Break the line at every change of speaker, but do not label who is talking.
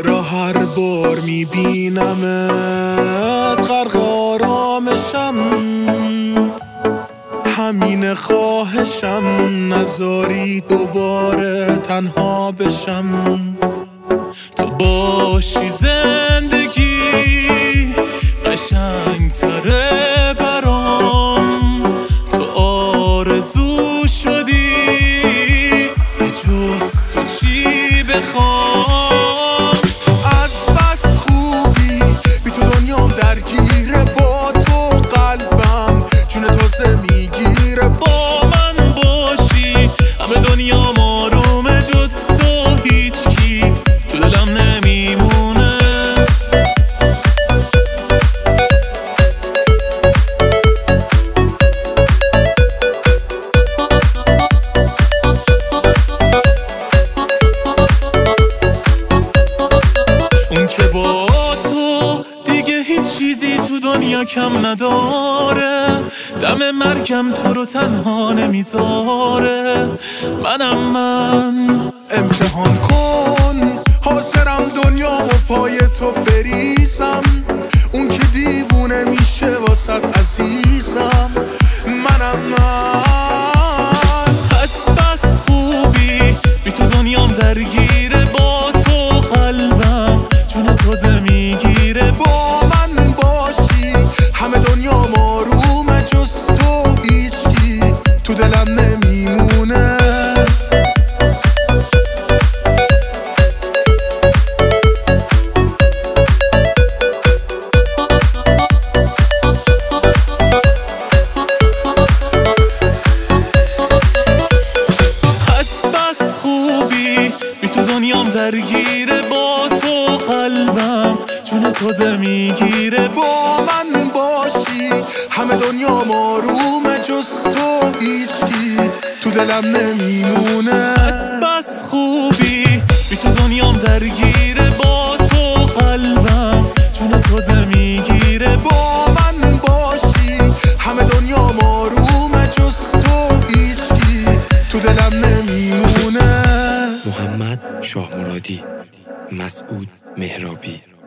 را هر بار میبینمت غرق آرامشم، همین خواهشم نذاری دوباره تنها بشم. تو باشی زندگی قشنگ تره برام، تو آرزو شدی به جز تو چی بخوام. از بس خوبی بی تو دنیام درگیره، با تو قلبم جون تازه میگیره. با من باشی همه دنیام آرومه، جز تو هیچ کی تو دلم نمیمونه. اون که با تو دیگه هیچ چیزی تو دنیا کم نداره، دم مرگم تو رو تنها نمیذاره. من امتحان کن، حاضرم دنیا و پای تو بریزم، اون که دیوونه میشه واسد عزیزم. من بس خوبی بی تو دنیام درگیره، با تو قلبم جون تازه میگیره. با من باشی همه دنیام آرومه، جز تو هیچکی تو دلم نمیمونه. بس خوبی بی تو دنیام درگیره، با تو قلبم جون تازه میگیره. با من باشی همه دنیام آرومه، جز تو هیچکی تو دلم نمیمونه. بس خوبی بی تو دنیام درگیره، با تو قلبم جون تازه میگیره. با من باشی همه دنیام آرومه، جز تو هیچکی تو دلم نمیمونه.
محمد شاه مرادی، مسعود مهرابی.